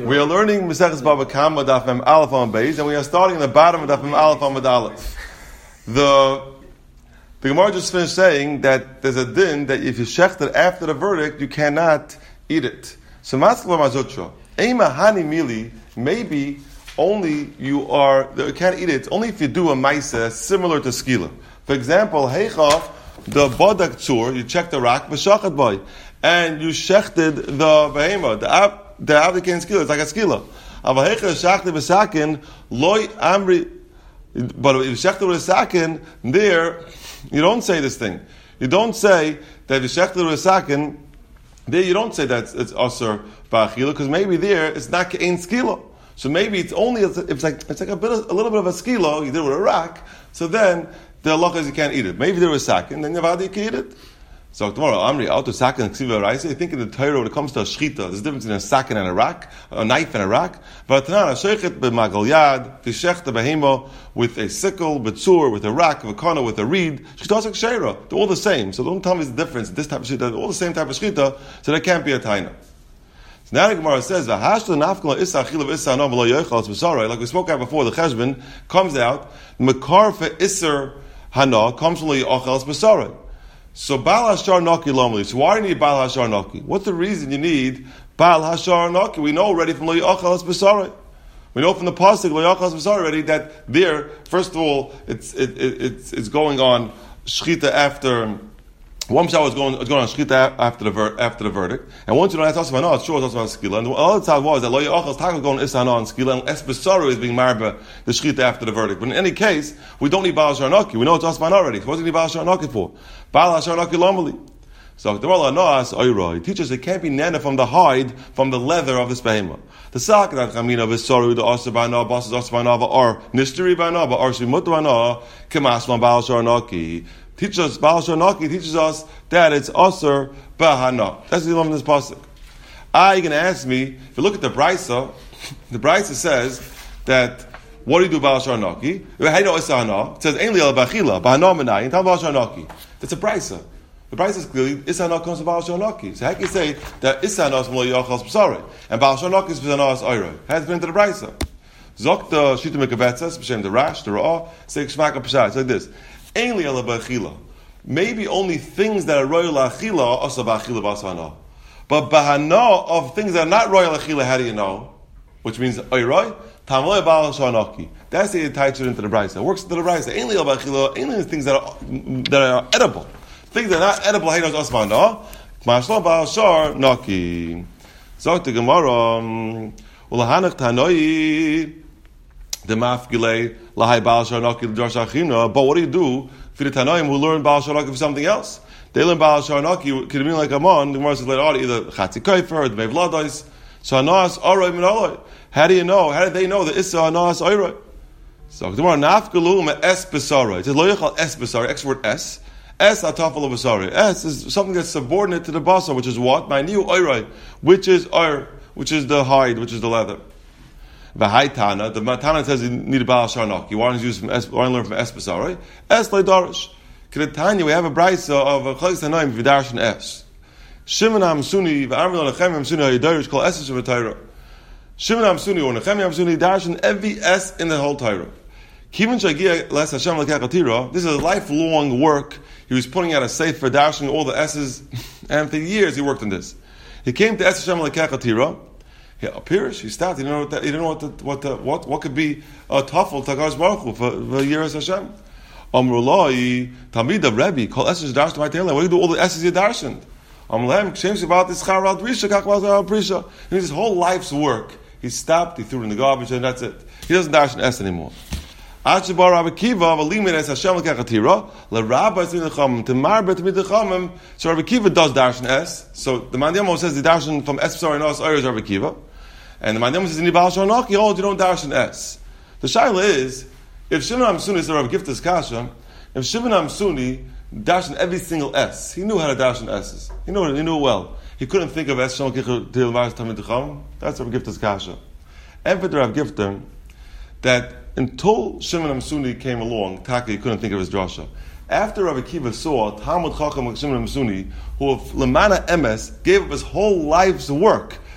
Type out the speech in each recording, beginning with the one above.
We are learning Maseches Bava Kama Daf Mem Aleph on Beis, and we are starting at the bottom of Daf Mem Aleph on Aleph. The Gemara just finished saying that there's a din that if you shecht it after the verdict, you cannot eat it. So Maskva Mazutra, Eima Hani Mili, maybe only you can't eat it only if you do a maisa similar to skila. For example, Heichaf, the Bodak Tzur, you check the rak, V'shachat boy, and you shechted the behema, the Avdikin skila, it's like a skila. Avahecha shachted v'sakin, loy amri, but if you shechted with a sakin, there, you don't say this thing. You don't say that if you shechted with a sakin, there you don't say that it's asur ba'achila, because maybe there it's not ke'ein skila. So maybe it's only, it's like a little bit of a skila, you did it with a rak, so then the halacha is you can't eat it. Maybe there was sakin, then you can eat it. So tomorrow, Amri, out of sakin and ksiva raisa, you think in the Torah when it comes to a shchita, there's a difference between a sakin and a rak, a knife and a rak. But Tanan, shechet b'magal yad, v'shech the behemo with a sickle, b'tzur, with a rak, v'kana, with a reed, shchita shera. They're all the same. So don't tell me the difference. This type of shchita, they're all the same type of shchita, so there can't be a taina. So now the Gemara says, v'hashla nafkala isa achila v'isa no v'lo yochal b'saray. Like we spoke about before, the cheshbon comes out, mekar fe'isser hana comes from the yochal b'saray. So Baal Hashar Naki Lomli. So why do you need Baal Hashar Naki? What's the reason you need Baal Hashar Naki? We know already from Lo Yochal Es B'Sarei. We know from the pasuk Lo Yochal Es B'Sarei already that there, first of all, it's going on shchita after. One shah was going on shchita after the verdict, and once you know that's also no, it's sure it's also on skila. And the other side was that Lo Yochal is going Isana on skila, and Es B'Sarei is being marba the shchita after the verdict. But in any case, we don't need Baal Hashar Naki. We know it's Osman already. So what do you need Baal Hashar Naki for? Baal Hashar Naki Lomali. So the Gemara Noas Oiroi he teaches it can't be nana from the hide, from the leather of this behemah. The sak that chamina v'soru the osir b'ana b'asas osir b'ana or nisteri b'ana b'arshi mutu b'ana kemasman Baal Hashar Naki. Teaches us Baal Hashar Naki teaches us that it's osir b'hana. That's the name of this pasuk. You're going to ask me if you look at the brisa. The brisa says that. What do you do Baal Hashar Naki? It says ain't li al b'achila b'hana menai and Baal Hashar Naki. That's a brisa. The brisa is clearly Isana comes from Baal Hashar Naki. So how can you say that Isana is from Lo Yochal B'Sarei and Baal Hashar Naki is Isana is Oiroi? Has been to the brisa. Zok the Shita Mekabetzes b'shem the Rash the Ra'ah say Shmak Pshat. It's like this. Ain't li al b'achila. Maybe only things that are royal achila are also b'achila b'asana. But b'hana of things that are not royal achila, how do you know? Which means Oiroi. That's the title into the brisa. It works into the brisa. Ainly al b'achila, ainly things that are edible. Things that are not edible, hey knows osman no. Mashlo Baal Hashar Naki. So the Gemara, ulahanach tanoi the mafgile lahai Baal Hashar Naki l'drosh achina. But what do you do for the tanoim who learn Baal Hashar Naki for something else? They learn Baal Hashar Naki could mean like Amon. The Gemara says later on either chatzi kofer or the mevlados. So anas oroi min oroi. How do you know? How did they know that Issa Anas Oiroi? So tomorrow Nafgalu me Es B'Sarei. It says Lo Yochal Es B'Sarei. Extra word Es. Es Atafel of B'Sarei. Es is something that's subordinate to the basar, which is what? My new Oiroi, which is the hide, which is the leather. V'Haitana. The Tana says you need a Baal Hashar Naki. You want to use from Es? Want to learn from Es B'Sarei? Es Leidarish. Kedetanya we have a brisa of a Chayis Tanaim V'Darshan Es. Shimon Hamsuni V'Amri Lechem Hamsuni Hayidarish Kol Es V'Tayra. Shimon Hamsuni or Nechemi Hamsuni darshan every S in the whole Torah. Kivin shagia les Hashem lekachatira. This is a lifelong work. He was putting out a sefer darshan all the S's, and for years he worked on this. He came to Es Hashem lekachatira. He appears. He stopped. He didn't know what could be a tafel tagars baruch hu for years Hashem. Amrulai Tamida Rebbe called S's darshan my tailor. What do you do all the S's you darshan? Amlem kshem about this charal brisha kakval brisha. His whole life's work. He stopped, he threw it in the garbage, and that's it. He doesn't darshan S anymore. Achabar Rabbi Kiva, v'limin es Hashem l'kachatira, l'rabba es midachamim, temar bet midachamim, so Rabbi Kiva does darshan S. So the Mandiyamo says the darshan from S B'Sarei Nos Oyer is Rabbi Kiva. And the Mandiyamo says in the Baal Hashar Naki, you don't darshan S. The shaila is, if Shimon HaMsuni is the Rabbi Giftas Kasha, if Shimon HaMsuni darshan every single S, he knew how to darshan S's. He knew it well. He couldn't think of Es Shem L'Kachatira Tamid D'Cham. That's Rabbi Giftas Kasha. And for the Rabbi Gifter, that until Shimon HaMsuni came along, Taka, he couldn't think of his drasha. After Rabbi Kiva saw Talmud Chacham Shimon HaMsuni, who of Lamana Emes gave up his whole life's work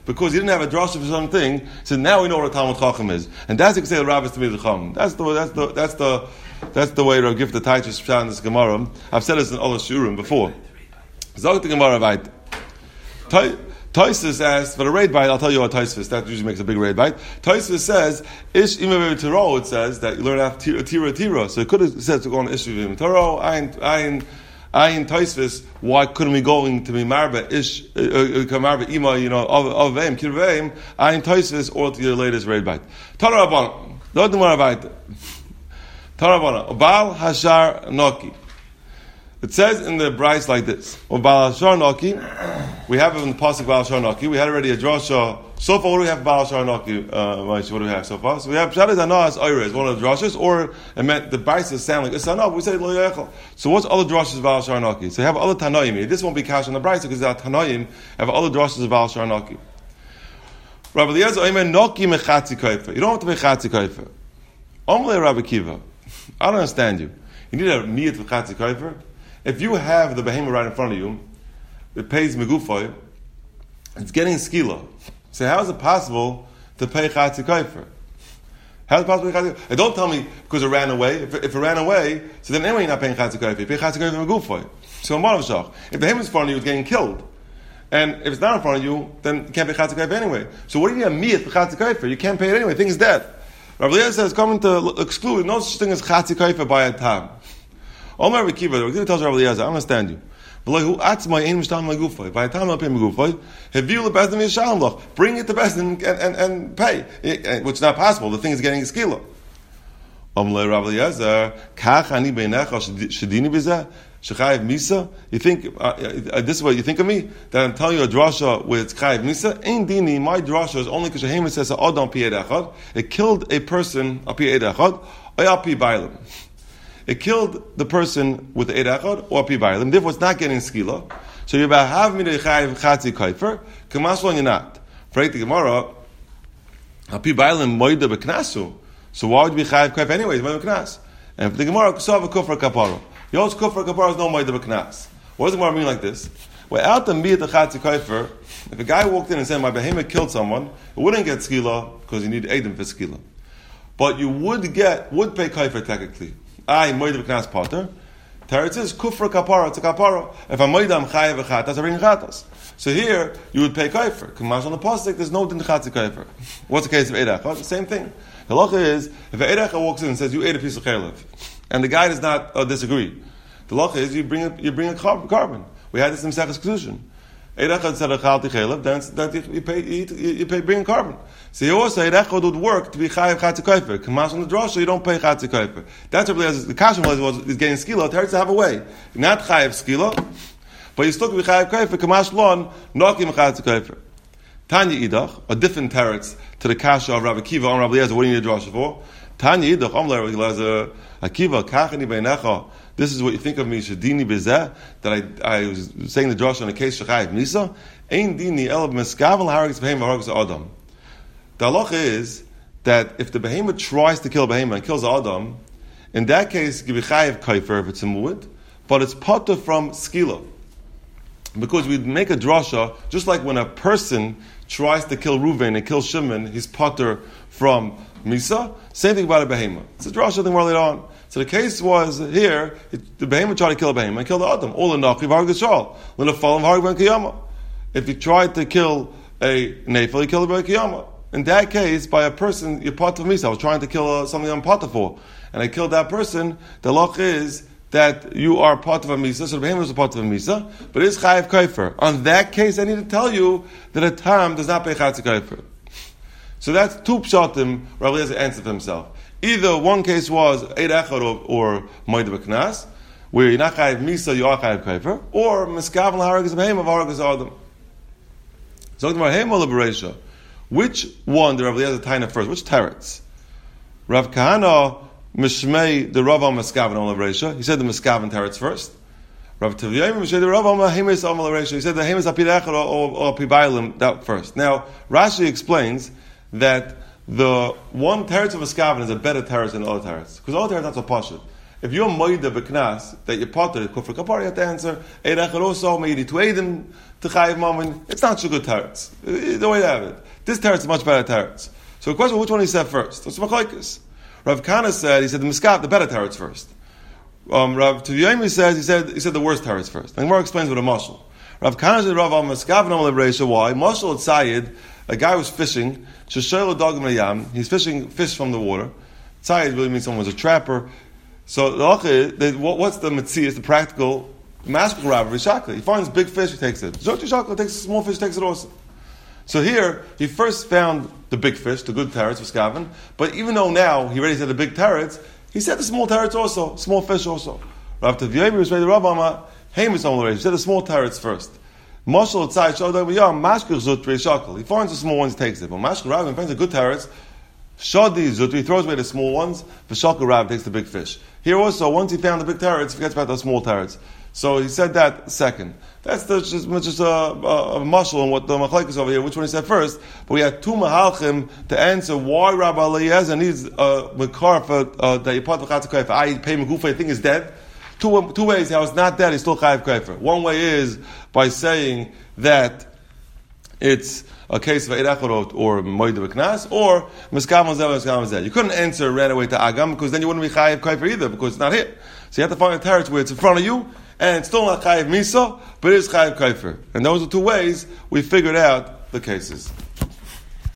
because he didn't have a drasha for something. So now we know what a Talmud Chacham is, and that's the say Rabbis to me the Chacham. That's the way to give the Taichus Pshat in this Gemara. I've said this in all the Shurim before. Zog the Gemara right. Tosfos asks for the raid bite. I'll tell you what Tosfos. That usually makes a big raid bite. Tosfos says ish imav tiro. It says that you learn to have tira. So it could have said to go on ish imav tiro. Ayin Tosfos. Why couldn't we going to be marba ish marba ima of veim kirveim? Ayin Tosfos or to your latest raid bite. Tara Rabbanan. Don't more about it. Tara Rabbanan. Baal hashar noki. It says in the Bryce like this: Baal hashar noki. We have it in the pasuk Baal hashar noki. We had already a drasha. So far, what do we have Baal hashar noki? What do we have so far? So we have Pshat Anas Oirez, one of the drashas, or it meant the Bryce sound like Isana. We say Lo Yechel. So what's other drashas of Baal hashar noki? So you have other Tanoim. This won't be cash on the Bryce because the Tanoim have other drashas of Baal hashar noki. Rabbi Eliezer Oimer noki mechatzi koifer. You don't have to be chatzi koifer. Omle Rabbi Kiva. I don't understand you. You need a miyat for chatzi koifer. If you have the behemoth right in front of you, it pays megufoy, it's getting skila. So how is it possible to pay chatzi koifer? How is it possible to pay chatzi koifer? And don't tell me because it ran away. If it ran away, so then anyway you're not paying chatzi koifer. You pay chatzi koifer megufoy. So if the behemoth is in front of you, it's getting killed. And if it's not in front of you, then you can't pay chatzi koifer anyway. So what do you need a miyat for chatzi koifer? You can't pay it anyway. The thing is dead. Rabbi Eliezer says, coming to exclude, no such thing as chatzi koifer by a time. Omar Rekiva, the Rekiva tells Rabbi Eliezer, I understand you. By the time I'm paying Megufay, bring it to Bezdin and pay, which is not possible. The thing is getting a skila. Rabbi Eliezer, you think this is what you think of me? That I'm telling you a drasha with it's chayiv misa? Ein dini. My drasha is only because Shehemet says adam pi echad. It killed a person a pi echad or pi bailim. It killed the person with the Eid Echad or Pi Bailim. Therefore, it's not getting skila. So you're about have me to chayiv chatzi koifer. Kamaslo, you're not. For the Gemara, Pi Bailim moida beknasu. So why would you be chayiv koifer anyways? Moida beknas. And for the Gemara, kusav kufra kapara. Yosh kufra kapara is no moida beknas. What does the Gemara mean like this? Without the miyat chatzi koifer, if a guy walked in and said my behemoth killed someone, it wouldn't get skila because you need edim for skila. But you would pay koifer technically. I moed b'knas potter. Teretz is kufra kapara. It's a kapara. If I'm moed, I'm chayav v'chatas. I bring chatas. So here you would pay kaifer. Kamash on the pasuk, there's no din chatzi kaifer. What's the case of eid echad? The same thing. The halacha is if eid echad walks in and says you ate a piece of chaylev, and the guy does not disagree, the halacha is you bring a carbon. We had this in Mesechus Kedushin. Eid echad said chalti chaylev, then you pay bring a carbon. So you also Eid echad would work to be chayav chatzi kaifer. Kamash on the drasha, you don't pay chatzi kaifer. That's what the kasha was getting skila. It hurts to have a way. Not chayav skila, but you still can be chayav kaifer. Kamash lon nokim chatzi kaifer. Tanya idach, a different teretz to the kasha of Rabbi Akiva on Rabbi Eliezer. What do you need a drasha for? Tanya idach, Rabbi Eliezer, Akiva kachani beinecha. This is what you think of me, shadini bezeh, that I was saying the drasha on the case shachayiv nisa. Ein dini elav meskavel haragis behem haragis adam. The halacha is that if the behemoth tries to kill a behemoth and kills Adam, in that case, give a chayiv kaifer if it's a mu'ud, but it's potter from skila. Because we make a drasha, just like when a person tries to kill Reuven and kill Shimon, he's potter from Misa, same thing about a behemoth. It's a drasha thing more later on. So the case was here, the behemoth tried to kill a behemoth and killed Adam. All the nachiv harag the shal. Little fallen harag ben kiyama. If he tried to kill a nefel, he killed a ben kiyama. In that case, by a person, you're part of Misa. I was trying to kill something I'm part of for, and I killed that person. The law is that you are part of a Misa, so the behemoth is a part of a Misa, but it's Chayiv Kaifer. On that case, I need to tell you that a Tam does not pay Chatzi Kaifer. So that's two pshatim Rabbi Eliezer answered for himself. Either one case was Eid Echad or Moed B'Knas, where you're not Chayiv Misa, you are Chayiv Kaifer, or Meskav L'Harag is a behemoth, Harag is Adam. So talking about Hema Liberation. Which one did Rabbi Eliezer Taina first? Which teretz? Rav Kahana Mishmei the Rav Am Meskaven Olam Reisha. He said the Meskaven teretz first. Rav Taviyim Mishmei the Rav Am Hemes Olam Reisha. He said the Hemes Apid Echad or Pibailim that first. Now Rashi explains that the one teretz of Meskaven is a better teretz than the other teretz because all teretz not so pashut. If you're moida b'knas that you're potter kufr kapar, you have to answer Eid Echad also maybe to Eidim to chayiv mammon, it's not so good teretz. The way to have it. This teretz is much better teretz. So the question, which one he said first? It's machlokes. Rav Kana said, he said the miskaf, the better teretz first. Rav Tuvyomi says, he said the worst teretz first. And the Gemara explains with a mashal. Rav Kana said, Rav miskaf no liberation. Why? Mashal at Sayed, a guy was fishing. Sheshayla dogim layam. He's fishing fish from the water. Sayed really means someone was a trapper. So what's the metzias, the practical maskul rabbi Rishakli? He finds big fish, he takes it. Zot Rishakli takes a small fish, takes it also. So here, he first found the big fish, the good teretz for Skaven, but even though now he already said the big teretz, he said the small teretz also, small fish also. Rav Tavyevi was ready to Rav Amma, Hamas on the he said the small teretz first. Mashal Tzai Shodai V'yam, Mashkir Zut Rishakli. He finds the small ones, he takes it. But Mashkir Rabbi finds the good teretz, Shadi Zut, he throws away the small ones, V'shakal Rabbi takes the big fish. Here also, once he found the big teretz, he forgets about the small teretz. So he said that second. That's just a mashal on what the machlekes is over here, which one he said first. But we had two mahalchim to answer why Rabbi Eliezer needs a makar for the yipat v'chatz kaifer. I pay megufa, I think is dead. Two ways how it's not dead, he's still chayiv kaifer. One way is by saying that it's a case of Eirachorot or Moed B'Knas, or Miskam Zeh. You couldn't answer right away to Agam, because then you wouldn't be Chayiv Kaifer either, because it's not here. So you have to find a teretz where it's in front of you, and it's still not Chayiv Misa, but it is Chayiv Kaifer. And those are two ways we figured out the cases.